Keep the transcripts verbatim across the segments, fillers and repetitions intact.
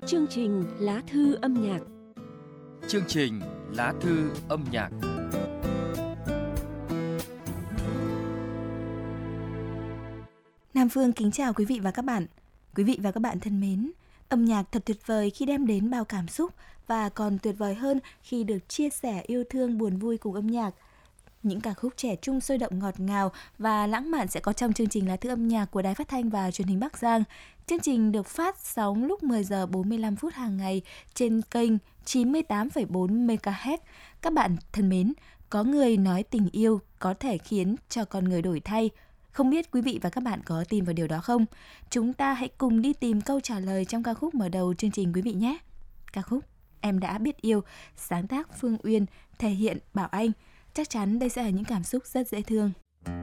Chương trình Lá thư âm nhạc. Chương trình Lá thư âm nhạc. Nam Phương kính chào quý vị và các bạn. Quý vị và các bạn thân mến, âm nhạc thật tuyệt vời khi đem đến bao cảm xúc và còn tuyệt vời hơn khi được chia sẻ yêu thương buồn vui cùng âm nhạc. Những ca khúc trẻ trung sôi động ngọt ngào và lãng mạn sẽ có trong chương trình Lá thư âm nhạc của Đài Phát thanh và Truyền hình Bắc Giang. Chương trình được phát sóng lúc mười giờ bốn mươi lăm phút hàng ngày trên kênh chín mươi tám phẩy bốn mê ga héc. Các bạn thân mến, có người nói tình yêu có thể khiến cho con người đổi thay. Không biết quý vị và các bạn có tin vào điều đó không? Chúng ta hãy cùng đi tìm câu trả lời trong ca khúc mở đầu chương trình quý vị nhé. Ca khúc Em đã biết yêu, sáng tác Phương Uyên, thể hiện Bảo Anh. Chắc chắn đây sẽ là những cảm xúc rất dễ thương.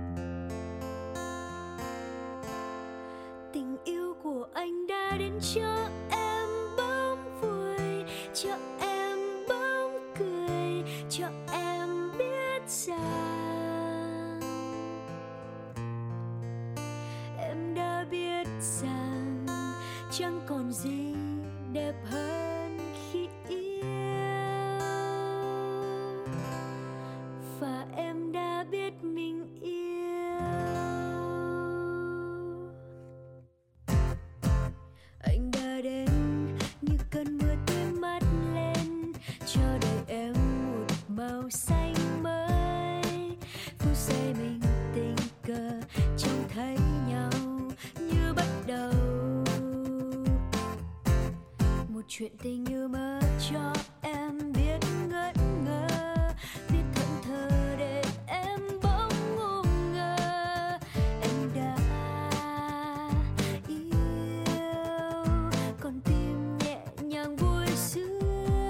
Tình yêu của anh đã đến cho em bóng vui, cho em bóng cười, cho em biết rằng em đã biết rằng chẳng còn gì đẹp hơn khi yêu, và em đã biết mình yêu. Anh đã đến như cơn mưa tươi mát lên, cho đời em một màu xanh mới. Phút giây mình tình cờ trông thấy nhau như bắt đầu một chuyện tình như mơ, cho em biết ngỡ ngơ, biết thẫn thờ để em bỗng ngu ngơ. Em đã yêu, con tim nhẹ nhàng vui sướng.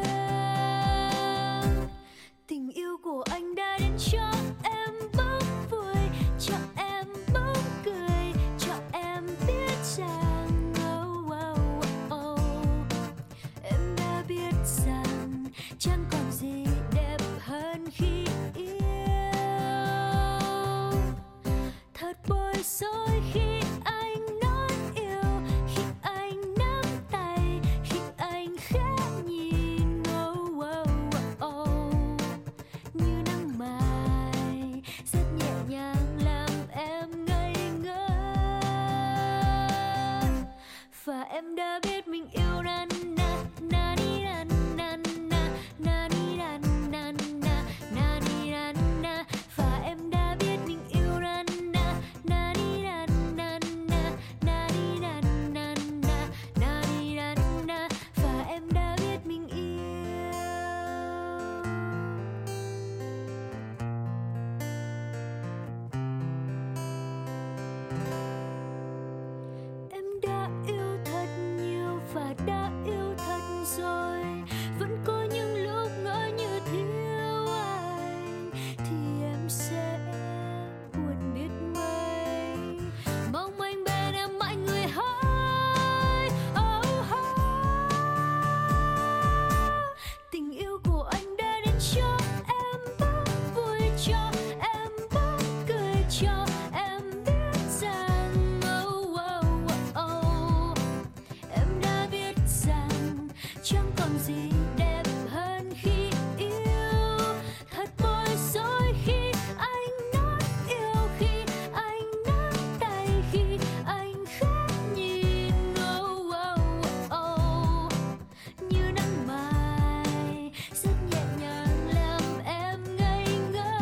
Tình yêu của anh đã đến cho em bỗng vui, cho em bỗng cười, cho em biết rằng oh, oh, oh, oh. Em đã biết rằng chẳng còn gì đẹp hơn khi yêu. Thật bối rối khi anh nói yêu, khi anh nắm tay, khi anh khẽ nhìn oh, oh, oh. Như nắng mai rất nhẹ nhàng làm em ngây ngơ, và em đã biết mình yêu. Na na na ni na na na na ni na na na na ni na na, và em đã biết mình yêu. Na na na ni na na na na ni na na na na ni na na, và em đã biết mình yêu. Em đã yêu thật nhiều và đã yêu thật rồi, vẫn có những lúc ngỡ như thiếu anh thì em sẽ buồn biết mấy. Mong anh bên em mãi người hỡi oh, oh. Tình yêu của anh đã đến cho em bỗng vui, cho em bỗng cười, cho em biết rằng oh, oh, oh. Em đã biết rằng chẳng còn gì đẹp hơn khi yêu. Thật bối rối khi anh nói yêu, khi anh nắm tay, khi anh khẽ nhìn oh, oh, oh. Như nắng mai rất nhẹ nhàng làm em ngây ngơ,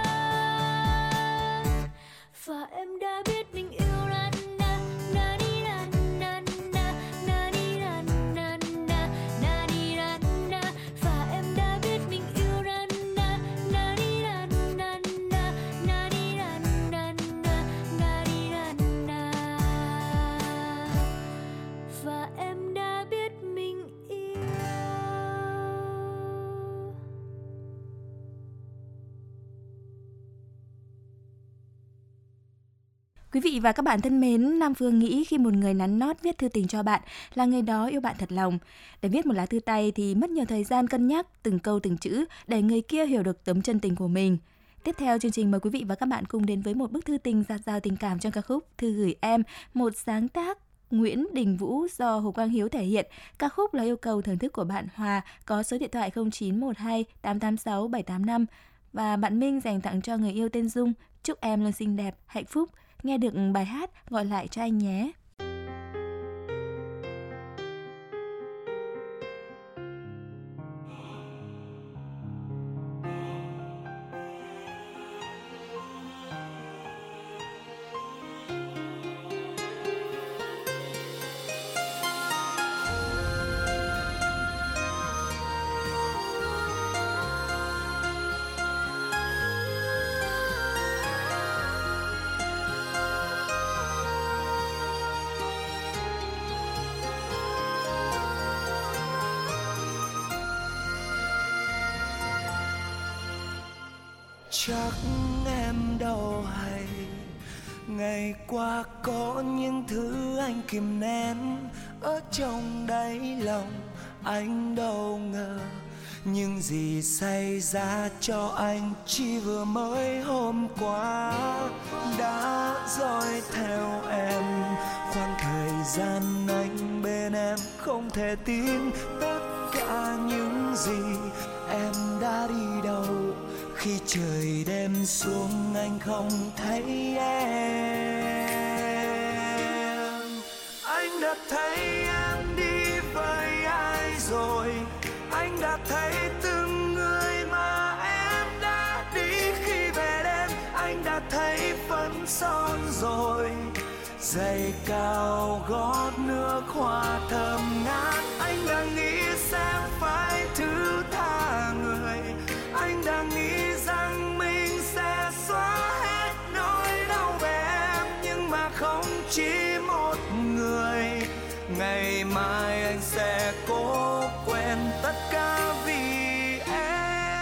và em đã biết mình yêu. Na na na ni na na na na ni na na na na ni na na, và em đã biết mình yêu. Na na na ni na na na na ni na na na na ni na na, và em đã biết mình yêu. Quý vị và các bạn thân mến, Nam Phương nghĩ khi một người nắn nót viết thư tình cho bạn là người đó yêu bạn thật lòng. Để viết một lá thư tay thì mất nhiều thời gian cân nhắc từng câu từng chữ để người kia hiểu được tấm chân tình của mình. Tiếp theo chương trình mời quý vị và các bạn cùng đến với một bức thư tình dạt dào tình cảm trong ca khúc Thư gửi em, một sáng tác Nguyễn Đình Vũ do Hồ Quang Hiếu thể hiện. Ca khúc là yêu cầu thưởng thức của bạn Hòa có số điện thoại không chín một hai tám tám sáu bảy tám năm. Và bạn Minh dành tặng cho người yêu tên Dung. Chúc em luôn xinh đẹp, hạnh phúc. Nghe được bài hát gọi lại cho anh nhé. Chắc em đâu hay ngày qua có những thứ anh kìm nén ở trong đáy lòng, anh đâu ngờ những gì xảy ra cho anh chỉ vừa mới hôm qua đã dõi theo em. Khoảng thời gian anh bên em không thể tin tất cả những gì em đã đi đâu. Khi trời đêm xuống anh không thấy em. Anh đã thấy em đi với ai rồi, anh đã thấy từng người mà em đã đi. Khi về đêm anh đã thấy phấn son rồi, giày cao gót nước hoa thơm ngát. Anh đã nghĩ sẽ phải thứ tha người, anh đã nghĩ rằng mình sẽ xóa hết nỗi đau về em, nhưng mà không chỉ một người. Ngày mai anh sẽ cố quên tất cả vì em.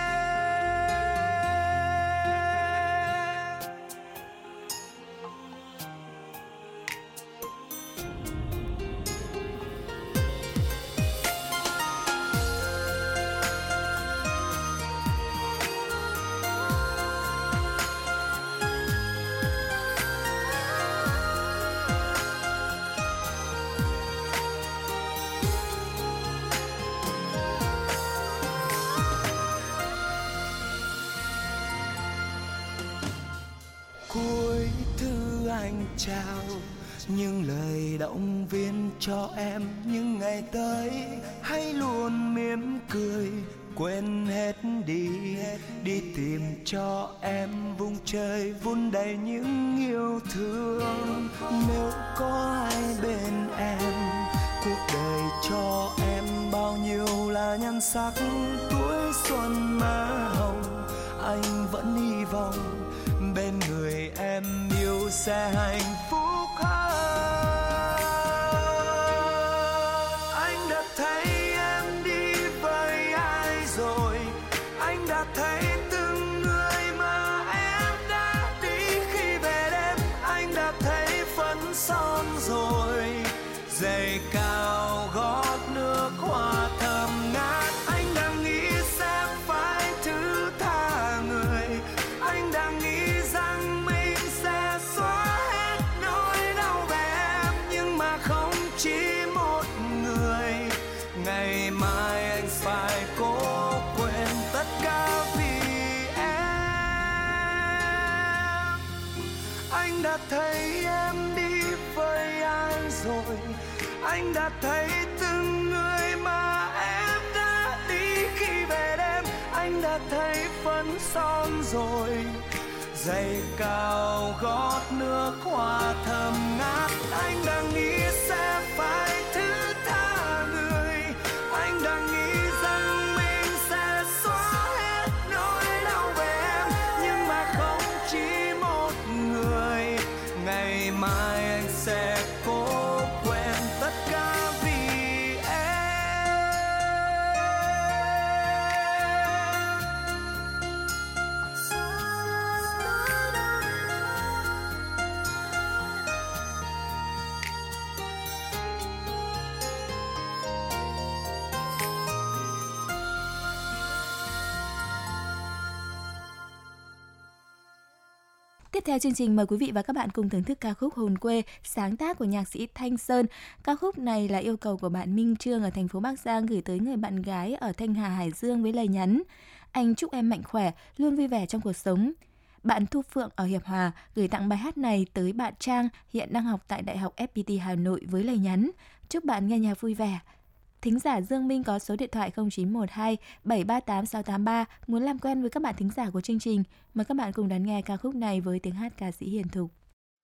Cuối thư anh chào những lời động viên cho em những ngày tới. Hãy luôn mỉm cười quên hết đi, đi tìm cho em vùng trời vun đầy những yêu thương. Nếu có ai bên em, cuộc đời cho em bao nhiêu là nhan sắc. Tuổi xuân má hồng anh vẫn hy vọng bên người em yêu sẽ hạnh phúc hơn. Anh đã thấy em đi với ai rồi, anh đã thấy từng người mà em đã đi. Khi về đêm anh đã thấy phấn son rồi, giày cao gót nước hoa thơm ngát. Anh đã nghĩ sẽ phải thứ tha người, anh đã nghĩ rằng mình sẽ xóa hết nỗi đau về em, nhưng mà không chỉ một người. Ngày mai anh phải cố quên tất cả vì em. Anh đã thấy em đi với ai rồi, anh đã thấy từng người mà em đã đi. Khi về đêm anh đã thấy phấn son rồi, giày cao gót nước hoa thơm ngát. Anh đã nghĩ sẽ phải thứ tha người, anh đã nghĩ rằng mình sẽ xóa hết nỗi đau về em, nhưng mà không chỉ một người. Ngày mai anh sẽ cố quên tất cả vì em. Tiếp theo chương trình mời quý vị và các bạn cùng thưởng thức ca khúc Hồn Quê, sáng tác của nhạc sĩ Thanh Sơn. Ca khúc này là yêu cầu của bạn Minh Trương ở thành phố Bắc Giang gửi tới người bạn gái ở Thanh Hà, Hải Dương với lời nhắn: anh chúc em mạnh khỏe, luôn vui vẻ trong cuộc sống. Bạn Thu Phượng ở Hiệp Hòa gửi tặng bài hát này tới bạn Trang, hiện đang học tại Đại học ép pê tê Hà Nội với lời nhắn: chúc bạn nghe nhạc vui vẻ. Thính giả Dương Minh có số điện thoại không chín một hai bảy ba tám sáu tám ba muốn làm quen với các bạn thính giả của chương trình. Mời các bạn cùng đón nghe ca khúc này với tiếng hát ca sĩ Hiền Thục.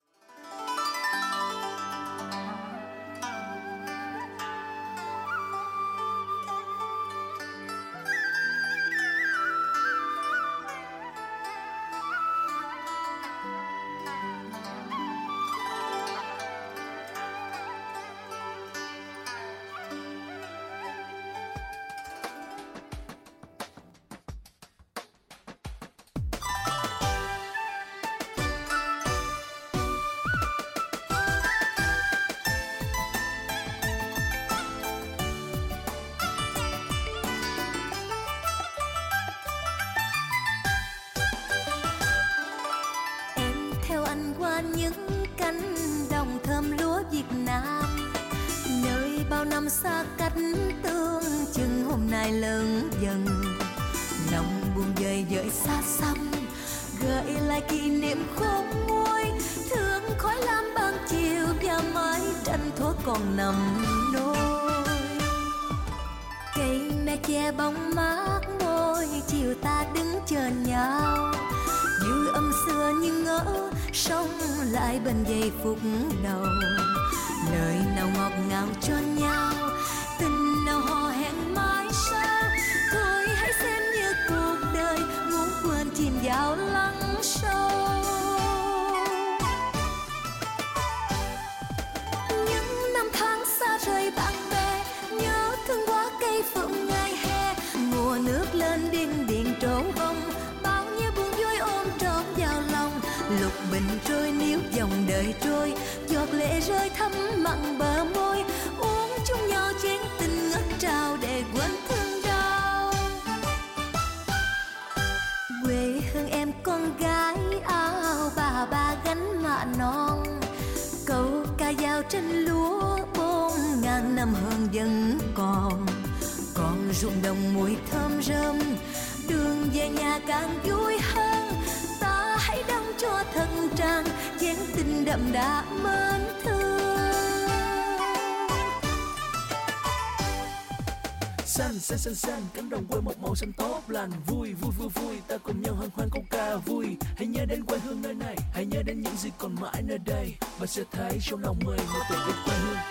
Những cánh đồng thơm lúa Việt Nam, nơi bao năm xa cách tương chừng hôm nay lớn dần. Lòng buồn dời dời xa xăm, gợi lại kỷ niệm khôn nguôi, thương khói lam ban chiều và mái tranh thuở còn nằm nôi. Cây me che bóng mát môi, chiều ta đứng chờ nhau, dư âm xưa nhưng ngỡ sống lại bên giây phút đầu. Lời nào ngọt ngào cho nhau, tình nào hò hẹn mãi sau. Thôi hãy xem như cuộc đời muốn quên chìm vào lắng sâu. Những năm tháng xa rời bạn bè, nhớ thương quá cây phượng ngày hè. Mùa nước lên điên điền trổ bông, bao nhiêu buồn vui ôm trọn vào lòng. Lục bình trôi níu dòng đời trôi, giọt lệ rơi thấm mặn bờ môi. Uống chung nhau chén tình ngất trao để quên thương đau. Quê hương em con gái áo bà ba gánh mạ non, câu ca dao trên lúa bốn ngàn năm hơn vẫn còn. Còn ruộng đồng mùi thơm rơm, đường về nhà càng vui hơn. Ta hãy đong cho thân trang chén tình đậm đà mến thương. Xanh xanh xanh xanh cánh đồng quê một màu xanh tốt lành. Vui vui vui vui ta cùng nhau hân hoan câu ca vui. Hãy nhớ đến quê hương nơi này, hãy nhớ đến những gì còn mãi nơi đây. Bạn sẽ thấy trong lòng mình một tình yêu quê hương.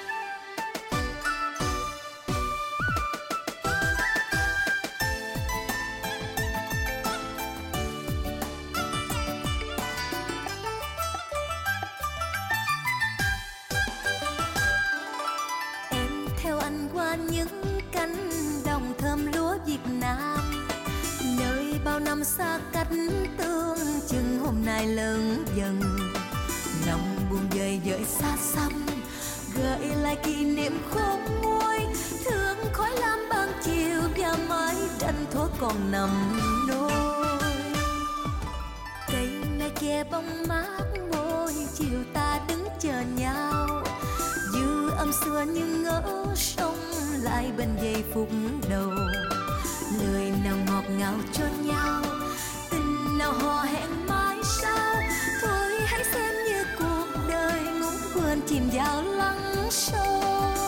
Xa cách tương chừng hôm nay lớn dần. Lòng buồn dời dời xa xăm, gợi lại kỷ niệm khôn nguôi, thương khói lam ban chiều và mái tranh thuở còn nằm nôi. Cây me che bóng mát môi, chiều ta đứng chờ nhau, dư âm xưa nhưng ngỡ sống lại bên giây phút đầu. Lời nào ngọt ngào cho nhau, tình nào hò hẹn mãi sau. Thôi hãy xem như cuộc đời muốn quên chìm vào lắng sâu.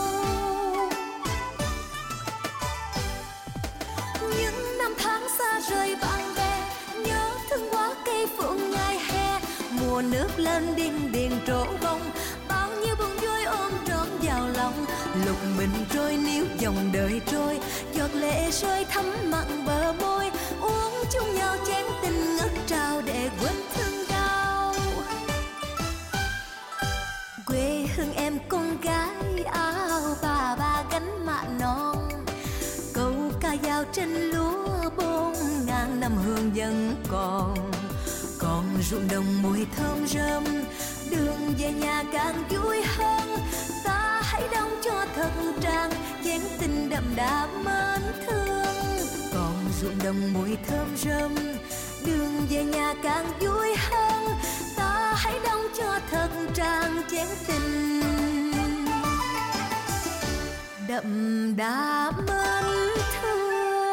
Những năm tháng xa rời bạn bè, nhớ thương quá cây phượng ngày hè. Mùa nước lên điên điền trổ bông, bao nhiêu buồn vui ôm trọn vào lòng. Lục bình trôi níu dòng đời trôi, giọt lệ rơi thấm mặn bờ môi. Uống chung nhau chén tình ngất trao để quên thương đau. Quê hương em con gái áo bà ba gánh mạ non, câu ca dao trên lúa bốn ngàn năm hương vẫn còn. Còn ruộng đồng mùi thơm rơm, đường về nhà càng vui hơn. Ta hãy đong cho thân trang chén tình đậm đà mến thương. Còn ruộng đồng mùi thơm rơm, đường về nhà càng vui hơn. Ta hãy đong cho thật tràn chén tình đậm đà mến thương.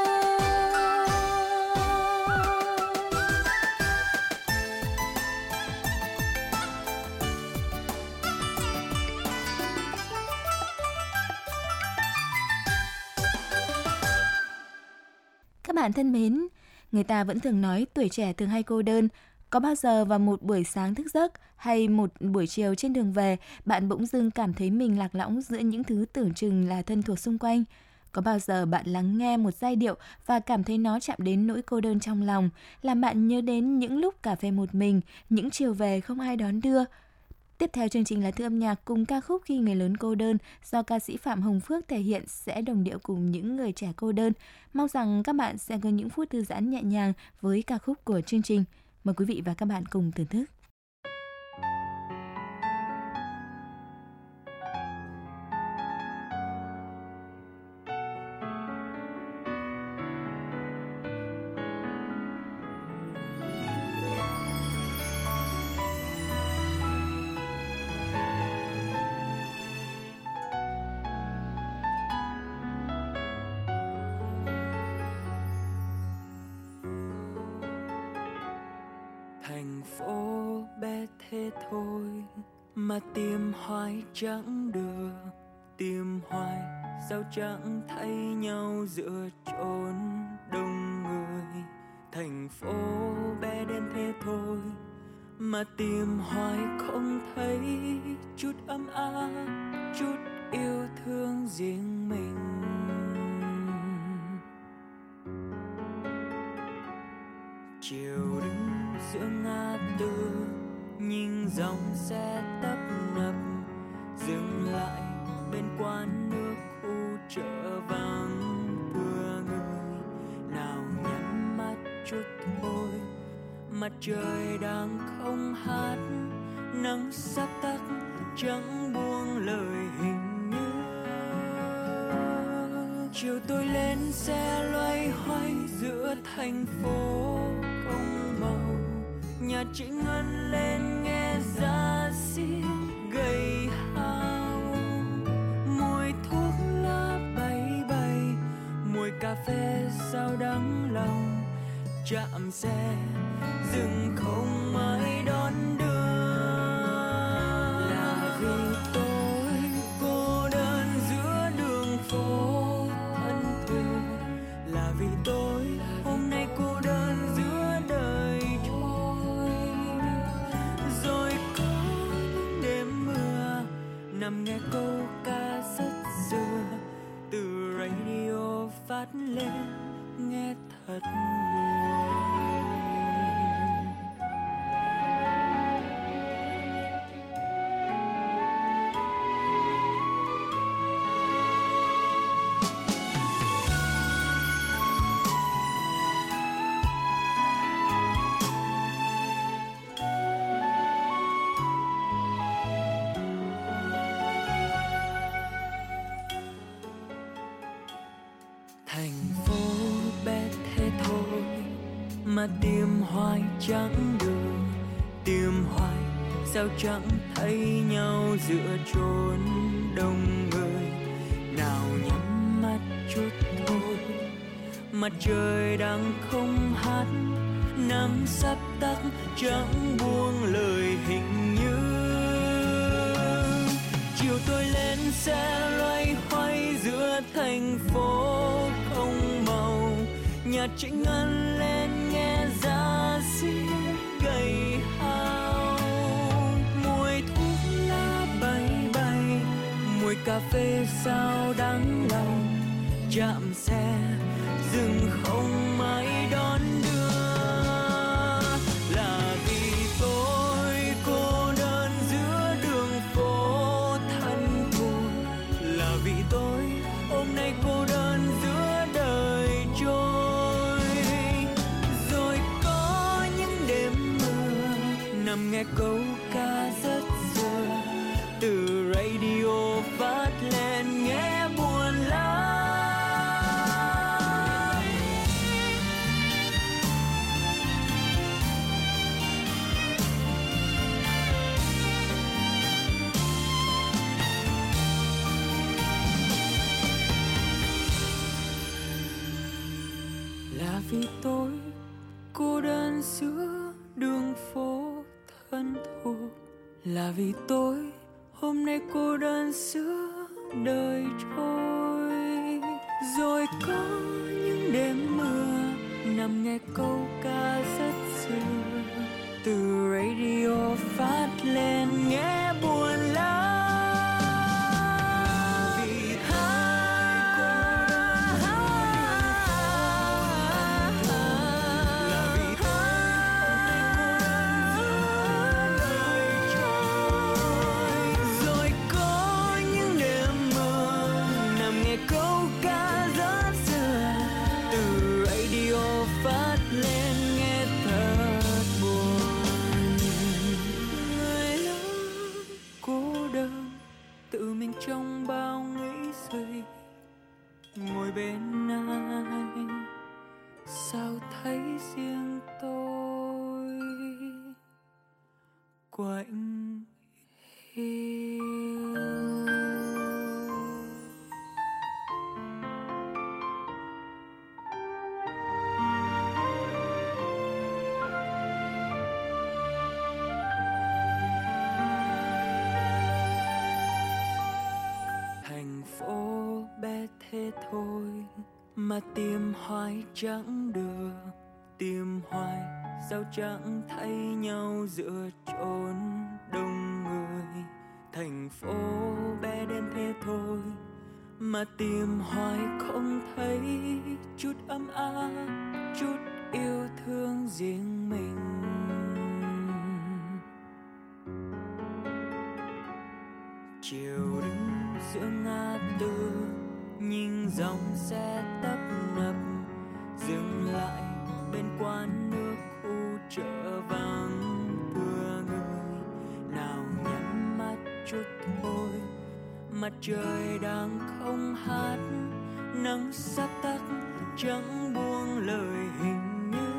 Các bạn thân mến, người ta vẫn thường nói tuổi trẻ thường hay cô đơn. Có bao giờ vào một buổi sáng thức giấc hay một buổi chiều trên đường về, bạn bỗng dưng cảm thấy mình lạc lõng giữa những thứ tưởng chừng là thân thuộc xung quanh? Có bao giờ bạn lắng nghe một giai điệu và cảm thấy nó chạm đến nỗi cô đơn trong lòng, làm bạn nhớ đến những lúc cà phê một mình, những chiều về không ai đón đưa? Tiếp theo chương trình là Thư âm nhạc cùng ca khúc Khi người lớn cô đơn do ca sĩ Phạm Hồng Phước thể hiện sẽ đồng điệu cùng những người trẻ cô đơn. Mong rằng các bạn sẽ có những phút thư giãn nhẹ nhàng với ca khúc của chương trình. Mời quý vị và các bạn cùng thưởng thức. Thành phố bé thế thôi mà tìm hoài chẳng được, tìm hoài sao chẳng thấy nhau giữa chốn đông người. Thành phố bé đến thế thôi mà tìm hoài không thấy chút ấm áp, chút yêu thương riêng mình. Chiều đứng giữa ngã tư nhìn dòng xe tấp nập dừng lại bên quán nước khu chợ vắng vừa người. Nào nhắm mắt chút thôi, mặt trời đang không hát, nắng sắp tắt chẳng buông lời hình như. Chiều tôi lên xe loay hoay giữa thành phố không màu, nhà chị Ngân lên nghe giá xiết gầy hao. Mùi thuốc lá bay bay, mùi cà phê sao đắng lòng, chạm xe dừng không ai đón đưa. Là vì tôi cô đơn giữa đường phố thân thương, là vì tôi hôm nay cô đơn giữa đời trôi. Rồi có những đêm mưa nằm nghe câu ca rất xưa từ radio phát lên nghe thật buồn. Thành phố bé thế thôi mà tìm hoài chẳng được, tìm hoài sao chẳng thấy nhau giữa chốn đông người. Nào nhắm mắt chút thôi, mặt trời đang không hát, nắng sắp tắt chẳng buông lời hình như. Chiều tôi lên xe loay hoay giữa thành phố không màu, nhà chị Ngân lên nghe giá xiết gầy hao. Mùi thuốc lá bay bay, mùi cà phê sao đắng lòng, chạm xe dừng không ai đón đưa. Là vì tôi cô đơn giữa đường phố thân thuộc, là vì tôi hôm nay cô đơn giữa đời trôi. Rồi có những đêm mưa nằm nghe câu ca rất xưa từ radio phát lên nghe buồn lắm. vì tôi cô đơn giữa đường phố thân thuộc, là vì tôi hôm nay cô đơn giữa đời trôi. Rồi có những đêm mưa nằm nghe câu ca rất xưa, từ radio phát lên nghe buồn lắm. Trong bao nghĩ suy ngồi bên ai, sao thấy riêng tôi quạnh hiu. Thế thôi mà tìm hoài chẳng được, tìm hoài sao chẳng thấy nhau giữa chốn đông người. Thành phố bé đến thế thôi mà tìm hoài không thấy chút ấm áp, chút yêu thương riêng mình. Chiều đứng giữa ngã tư nhìn dòng xe tấp nập dừng lại bên quán nước khu chợ vắng vừa người. Nào nhắm mắt chút thôi, mặt trời đang không hát, nắng sắp tắt chẳng buông lời hình như.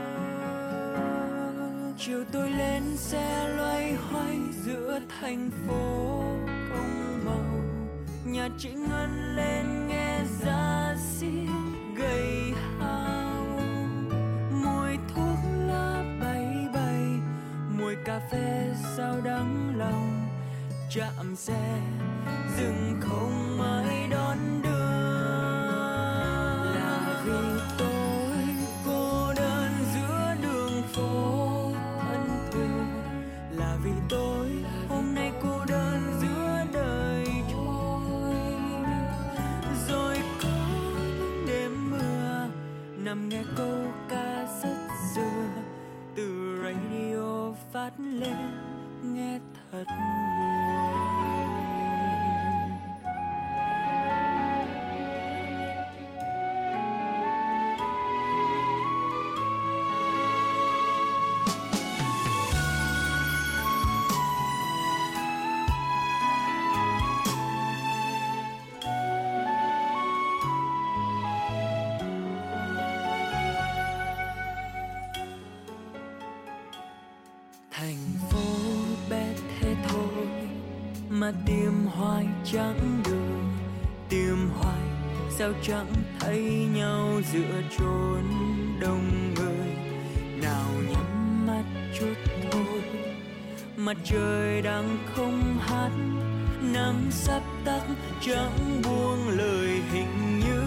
Chiều tôi lên xe loay hoay giữa thành phố không màu, nhà chị Ngân lên nghe giá xiết gầy hao. Mùi thuốc lá bay bay, mùi cà phê sao đắng lòng. Chạm xe dừng không ai đón đưa, là vì tôi cô đơn giữa đường phố thân thương, là vì tôi hôm nay cô đơn giữa đời trôi. Rồi có những đêm mưa nằm nghe câu ca rất xưa, từ radio phát lên nghe thật buồn. Mà tìm hoài chẳng được, tìm hoài sao chẳng thấy nhau giữa chốn đông người. Nào nhắm mắt chút thôi, mặt trời đang không hát, nắng sắp tắt chẳng buông lời hình như.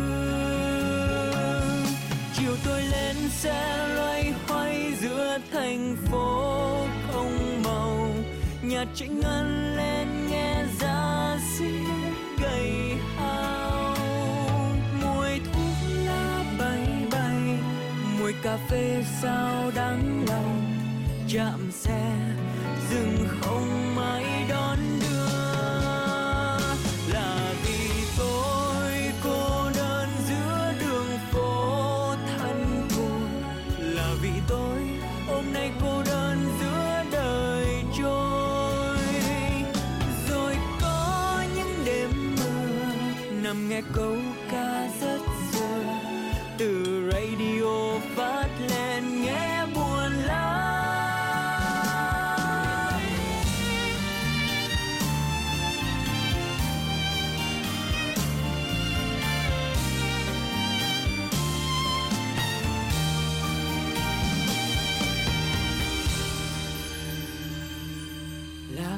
Chiều tôi lên xe loay hoay giữa thành phố không màu, nhà chị Ngân lên nghe giá xiết gầy hao. Mùi thuốc lá bay bay, mùi cà phê sao đắng lòng. Chạm xe dừng không ai đón đưa, là vì tôi cô đơn giữa đường phố thân thuộc, là vì tôi hôm nay cô đơn giữa đời trôi. Rồi có những đêm mưa nằm nghe câu ca rất xưa, từ radio phát lên nghe buồn lắm.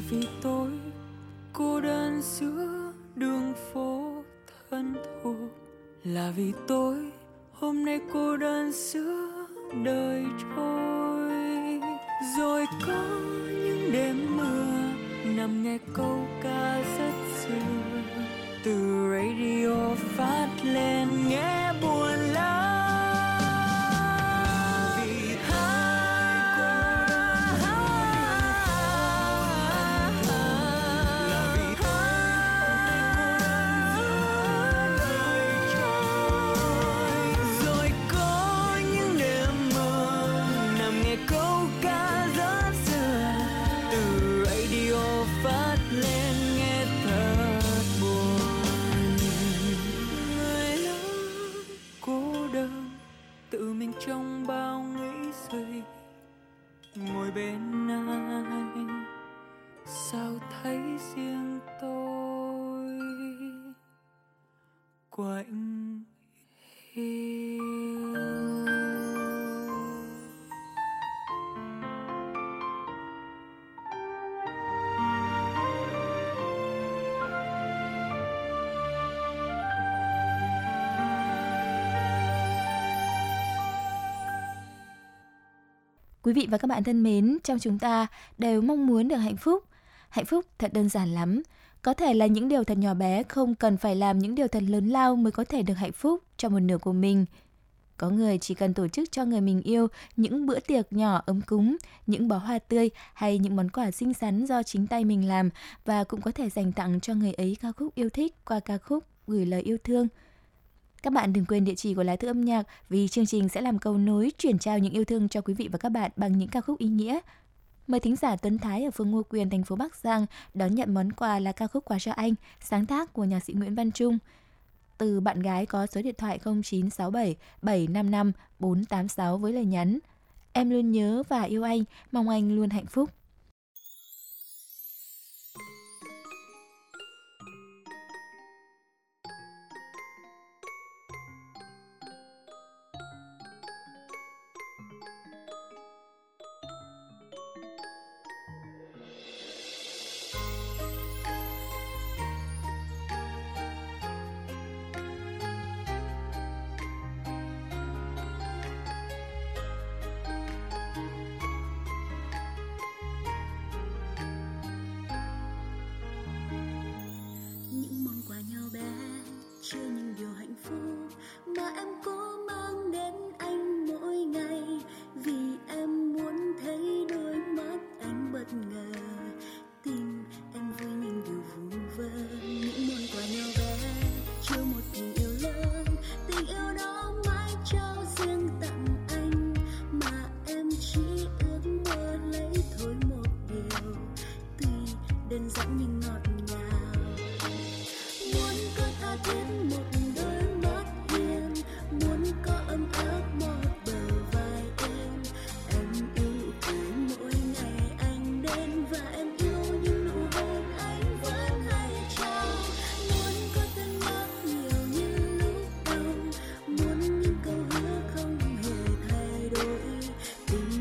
vì tôi cô đơn giữa đường phố thân thuộc, là vì tôi hôm nay cô đơn giữa đời trôi. Rồi có những đêm mưa nằm nghe câu ca rất xưa, từ radio phát lên nghe buồn lắm. Trong bao nghĩ suy ngồi bên ai, sao thấy riêng tôi quạnh hiu. Quý vị và các bạn thân mến, trong chúng ta đều mong muốn được hạnh phúc. Hạnh phúc thật đơn giản lắm. Có thể là những điều thật nhỏ bé, không cần phải làm những điều thật lớn lao mới có thể được hạnh phúc cho một nửa của mình. Có người chỉ cần tổ chức cho người mình yêu những bữa tiệc nhỏ ấm cúng, những bó hoa tươi hay những món quà xinh xắn do chính tay mình làm, và cũng có thể dành tặng cho người ấy ca khúc yêu thích qua ca khúc Gửi lời yêu thương. Các bạn đừng quên địa chỉ của Lá Thư Âm Nhạc, vì chương trình sẽ làm cầu nối chuyển trao những yêu thương cho quý vị và các bạn bằng những ca khúc ý nghĩa. Mời thính giả Tuấn Thái ở phường Ngô Quyền, thành phố Bắc Giang đón nhận món quà là ca khúc Quà cho anh, sáng tác của nhạc sĩ Nguyễn Văn Trung. Từ bạn gái có số điện thoại không chín sáu bảy bảy năm năm bốn tám sáu với lời nhắn: em luôn nhớ và yêu anh, mong anh luôn hạnh phúc.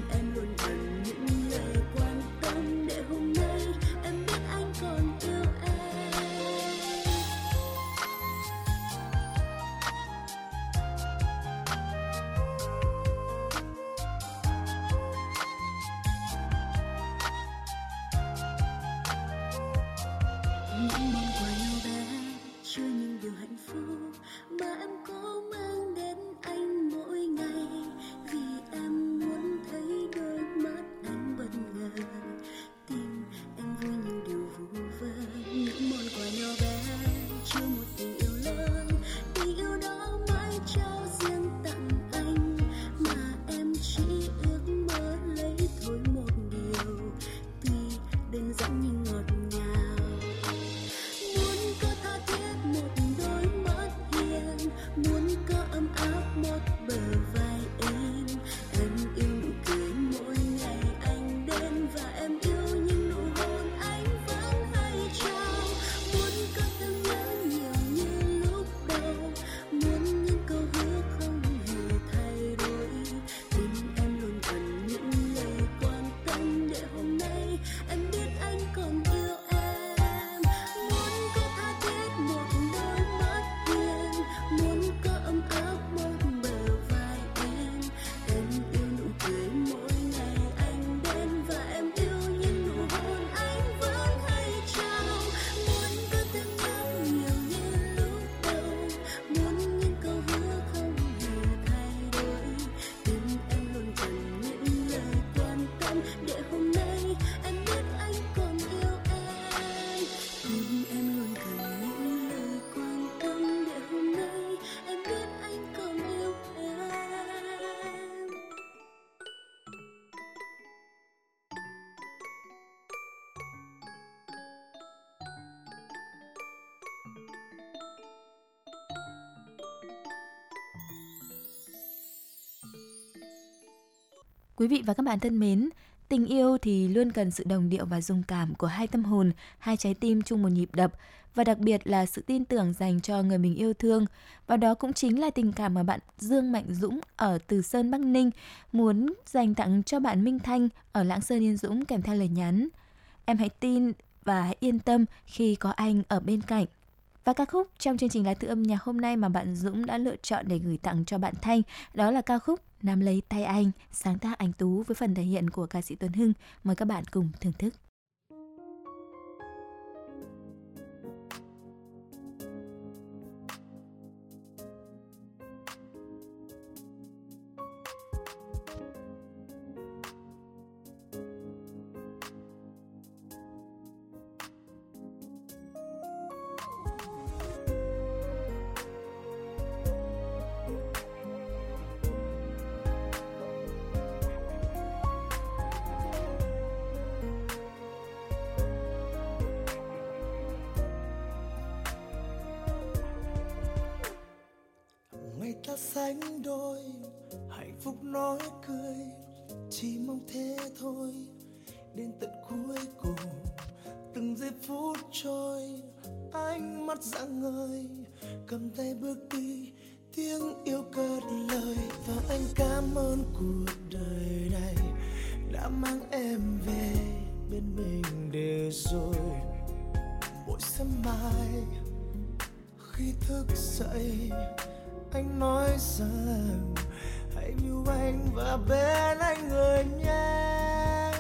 Em biết anh còn yêu em. Quý vị và các bạn thân mến, tình yêu thì luôn cần sự đồng điệu và dung cảm của hai tâm hồn, hai trái tim chung một nhịp đập, và đặc biệt là sự tin tưởng dành cho người mình yêu thương. Và đó cũng chính là tình cảm mà bạn Dương Mạnh Dũng ở Từ Sơn, Bắc Ninh muốn dành tặng cho bạn Minh Thanh ở Lạng Sơn, Yên Dũng kèm theo lời nhắn: em hãy tin và hãy yên tâm khi có anh ở bên cạnh. Và ca khúc trong chương trình Lá Thư Âm Nhạc hôm nay mà bạn Dũng đã lựa chọn để gửi tặng cho bạn Thanh, đó là ca khúc Nắm Lấy Tay Anh, sáng tác Anh Tú với phần thể hiện của ca sĩ Tuấn Hưng. Mời các bạn cùng thưởng thức. Ngày ta sánh đôi, hạnh phúc nói cười, chỉ mong thế thôi. Đến tận cuối cùng, từng giây phút trôi, ánh mắt rạng ngời, cầm tay bước đi, tiếng yêu cất lời. Và anh cảm ơn cuộc đời này đã mang em về bên mình để rồi. Mỗi sớm mai khi thức dậy, anh nói rằng hãy yêu anh và bên anh người nhé.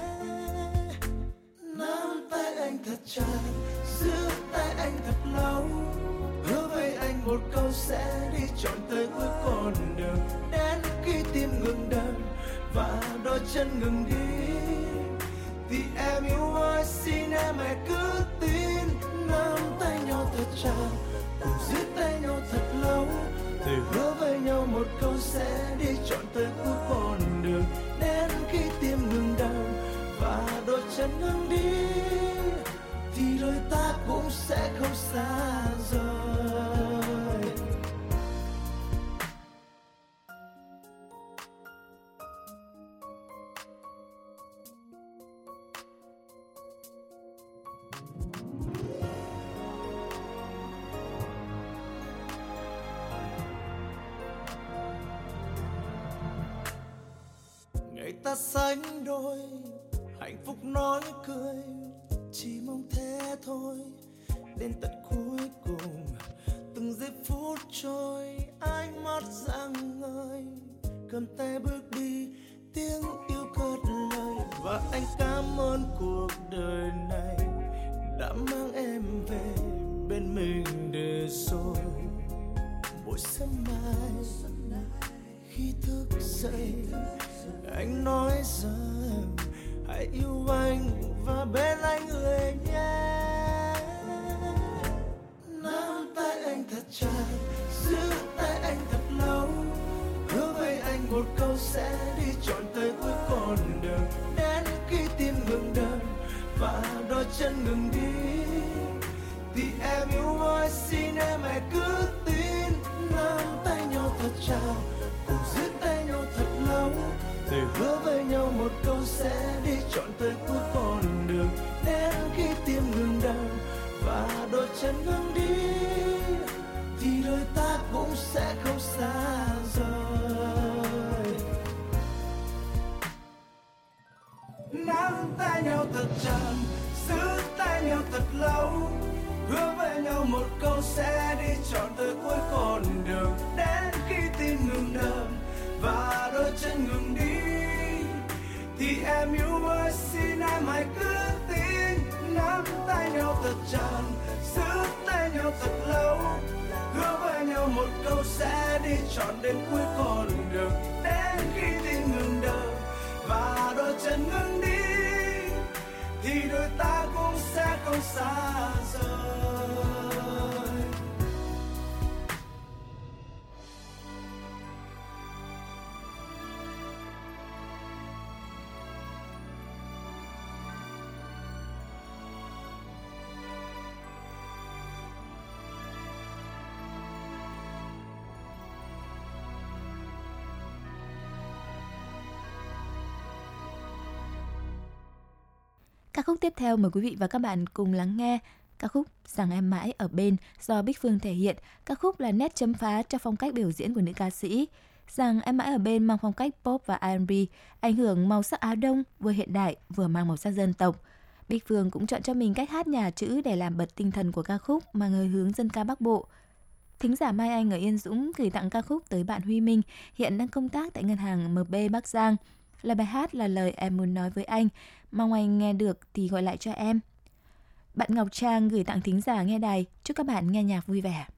Nắm tay anh thật chặt, giữ tay anh thật lâu, hứa với anh một câu sẽ đi trọn tới cuối con đường. Đến khi tim ngừng đập và đôi chân ngừng đi, thì em yêu ơi xin em hãy cứ tin. Nắm tay nhau thật chặt, cùng giữ tay nhau thật lâu, thề hứa với nhau một câu sẽ đi trọn tới cuối con đường. Đến khi tim ngừng đau và đôi chân ngừng đi, thì đôi ta cũng sẽ không xa rời. Ngày ta sánh đôi, hạnh phúc nói cười, chỉ mong thế thôi. Đến tận cuối cùng, từng giây phút trôi, ánh mắt rạng ngời, cầm tay bước đi, tiếng yêu cất lời. Và anh cảm ơn cuộc đời này đã mang em về bên mình để rồi. Mỗi sớm mai khi thức dậy, anh nói rằng hãy yêu anh và bên anh người nhé. Nắm tay anh thật chặt, giữ tay anh thật lâu, hứa với anh một câu sẽ đi trọn tới cuối con đường. Đến khi tim ngừng đập và đôi chân ngừng đi, thì em yêu ơi xin em hãy cứ tin. Nắm tay nhau thật chặt, cùng giữ tay nhau thật lâu, thề hứa với nhau một câu sẽ đi trọn tới cuối con đường. Đến khi tim ngừng đập và đôi chân ngừng đi, thì đôi ta cũng sẽ không xa rời. Nắm tay nhau thật chặt, giữ tay nhau thật lâu, hứa với nhau một câu sẽ đi trọn tới cuối con đường. Đến khi tim ngừng đập và đôi chân ngừng đi, thì em yêu ơi xin em hãy cứ tin. Nắm tay nhau thật chặt, giữ tay nhau thật lâu, hứa với nhau một câu sẽ đi trọn đến cuối con đường. Đến khi tim ngừng đập và đôi chân ngừng đi, thì đôi ta cũng sẽ không xa rời. Ca khúc tiếp theo mời quý vị và các bạn cùng lắng nghe ca khúc Rằng Em Mãi Ở Bên do Bích Phương thể hiện. Ca khúc là nét chấm phá cho phong cách biểu diễn của nữ ca sĩ. Rằng Em Mãi Ở Bên mang phong cách pop và R and B, ảnh hưởng màu sắc Á Đông, vừa hiện đại vừa mang màu sắc dân tộc. Bích Phương cũng chọn cho mình cách hát nhả chữ để làm bật tinh thần của ca khúc mang hơi hướng dân ca Bắc Bộ. Thính giả Mai Anh ở Yên Dũng gửi tặng ca khúc tới bạn Huy Minh, hiện đang công tác tại ngân hàng em bê Bắc Giang. Là bài hát là lời em muốn nói với anh, mong anh nghe được thì gọi lại cho em. Bạn Ngọc Trang gửi tặng thính giả nghe đài, chúc các bạn nghe nhạc vui vẻ.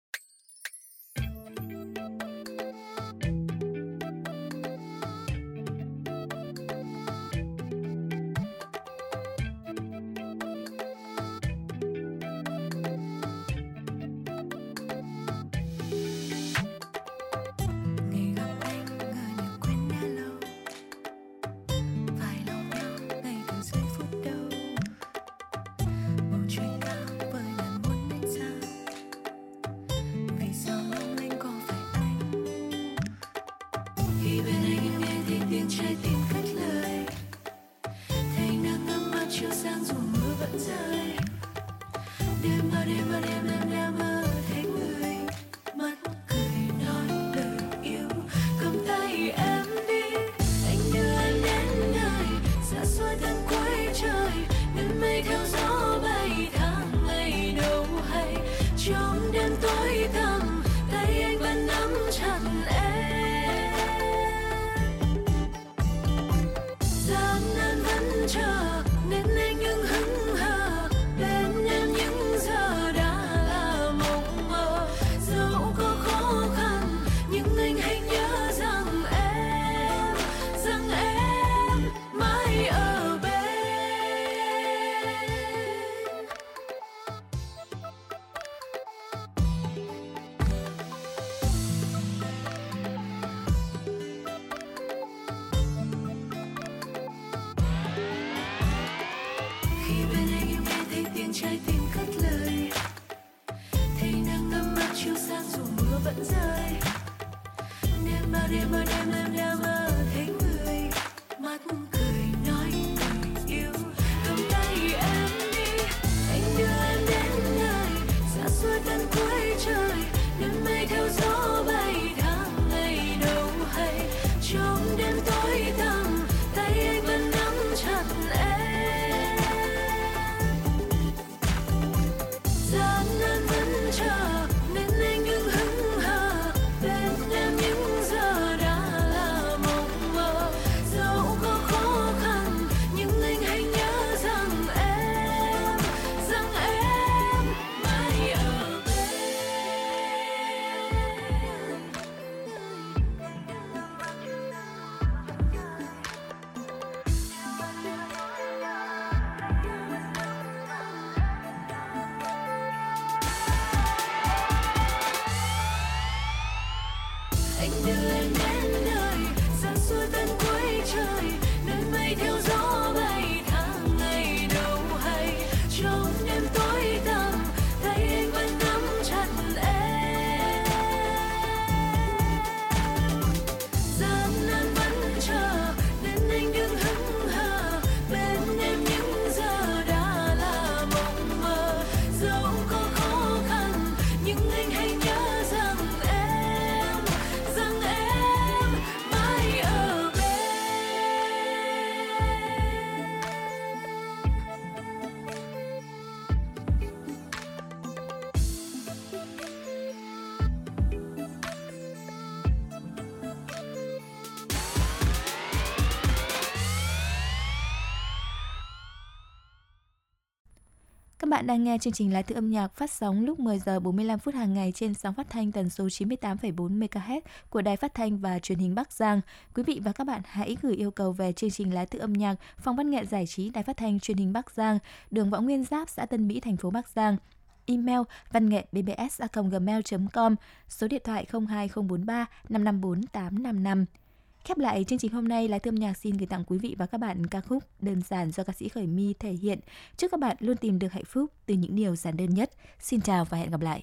Các bạn đang nghe chương trình Lá Thư Âm Nhạc phát sóng lúc mười giờ bốn mươi lăm phút hàng ngày trên sóng phát thanh tần số chín mươi tám phẩy bốn mê ga héc của Đài Phát thanh và Truyền hình Bắc Giang. Quý vị và các bạn hãy gửi yêu cầu về chương trình Lá Thư Âm Nhạc, Phòng Văn nghệ Giải trí Đài Phát thanh Truyền hình Bắc Giang, đường Võ Nguyên Giáp, xã Tân Mỹ, thành phố Bắc Giang. Email văn nghệ b b s a còng gmail chấm com, số điện thoại không hai không bốn ba năm năm bốn tám năm năm. Khép lại chương trình hôm nay, Lá Thư Âm Nhạc xin gửi tặng quý vị và các bạn ca khúc Đơn Giản do ca sĩ Khởi My thể hiện. Chúc các bạn luôn tìm được hạnh phúc từ những điều giản đơn nhất. Xin chào và hẹn gặp lại.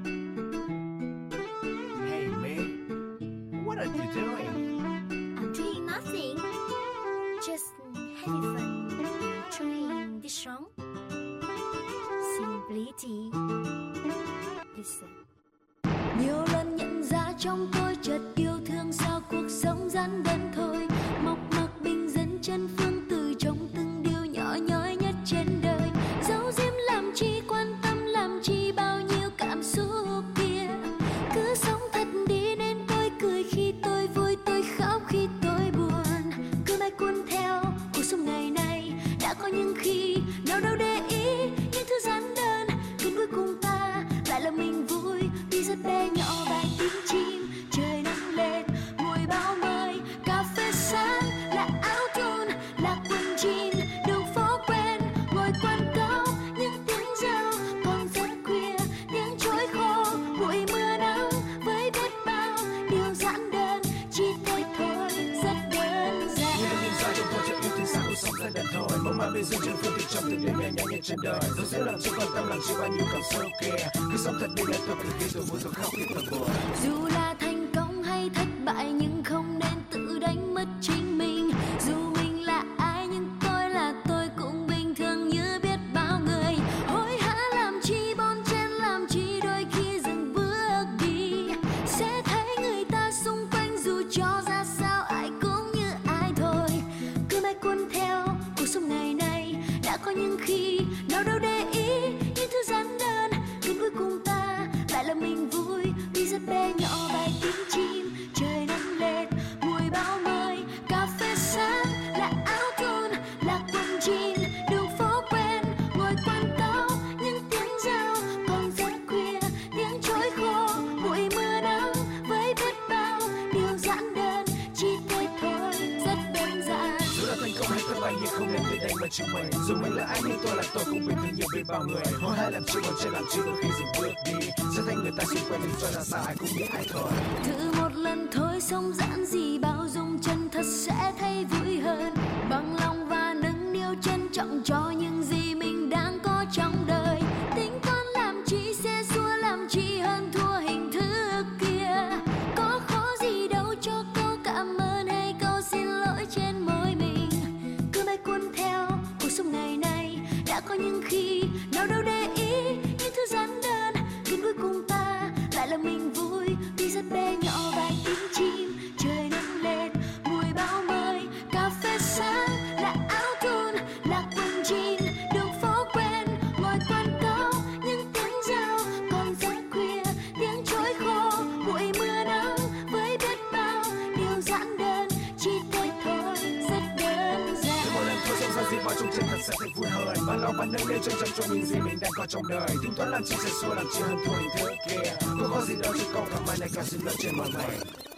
Hey, me, what are you doing? I'm Have fun trying this song. Simplicity. Listen. Nhiều lần nhận ra trong tôi chợt yêu thương sao cuộc sống gian đơn thôi. Mộc mạc bình dân chân phương từ trong từng điều nhỏ nhói nhất trên đời. Giấu giếm làm chi, quan tâm làm chi bao nhiêu cảm xúc kia. Cứ sống thật đi nên tôi cười khi tôi vui, tôi khóc khi tôi buồn. Cứ mãi cuốn theo cuộc sống ngày nay. Đã có những khi nào đâu để ý những thứ giản đơn, đến cuối cùng ta lại là mình vui vì rất bé nhỏ vài tiếng chim. Trời nắng lên mùi bão mới, cà phê sáng là áo thun, là quần jean, đường phố quen ngồi quán cóc, những tiếng reo còn rất khuya, tiếng trôi khô bụi mưa nắng với biết bao điều giản đơn, chỉ thế thôi rất đơn giản. Như những giai trong câu chuyện yêu thương sao cuộc sống rất đơn thôi, mong mỏi bên dưới chân phương tiện trong từng đêm nhẹ nhàng nhất trên đời. Dẫu dễ làm chưa quan tâm làm chưa bao nhiêu cảm xúc kia, cứ sống thật đi lên tôi từ khi tôi vui tôi khóc khi tôi buồn. Dù là thành công hay thất bại nhưng không nên tự đánh mất chính mình. Dù mình là ai nhưng tôi là tôi cũng bình thường như biết bao người. Hối hả làm chi, bon chen làm chi, đôi khi dừng bước đi. Sẽ thấy người ta xung quanh dù cho ra sao ai cũng như ai thôi. Cứ mãi cuốn theo cuộc sống ngày nay. Đã có những khi nào đâu để ý những thứ giản đơn, đến cuối cùng ta lại là mình vui vì rất bé nhỏ vài tiếng chim. Trời nắng lên mùi bão mới, cà phê sáng là áo thun, là quần jean, đường phố quen ngồi quán cóc, những tiếng reo còn rất khuya, tiếng trôi khô bụi mưa nắng với biết bao điều giản đơn, chỉ thế thôi rất đơn giản. Dù là thành công hay thất bại nhưng không nên tự đánh mất chính mình. Dù mình là ai nhưng tôi là tôi cũng bình thường như biết bao người. Hối hả làm chi, còn chưa làm chi, đôi khi dừng bước đi. Sẽ thấy người ta xung quanh mình cho là sao ai cũng như ai thôi. Thử một lần thôi sống giản dị bao dung chân thật sẽ thấy vui hơn. Bằng lòng và nâng niu trân trọng cho những gì mình đang có trong đời. Tính toán làm chi, xe xua làm chi hơn thua hình thức kia. Có khó gì đâu cho câu cảm ơn hay câu xin lỗi trên môi mình. Cứ mãi cuốn theo cuộc sống ngày nay. Đã có những khi nào đâu để ý những thứ giản đơn, đến cuối cùng ta lại là mình vui vì rất bé nhỏ vài tiếng chim. Trời nắng lên mùi bão mới, cà phê sáng là áo thun, là quần jean, đường phố quen ngồi quán cóc, những tiếng reo còn rất khuya, tiếng trôi khô bụi mưa nắng với biết bao điều giản đơn, chỉ thế thôi rất đơn giản. Mỗi lần thôi sống ra gì bao trong chân thật sẽ thấy vui hơn. Và lòng và nâng lên trân trọng cho những gì mình đang có trong đời. Tính toán làm chi, sẽ xua làm chi hơn thua hình thức kia. Có khó gì đâu cho câu cảm ơn này, cảm xin lỗi trên mọi người.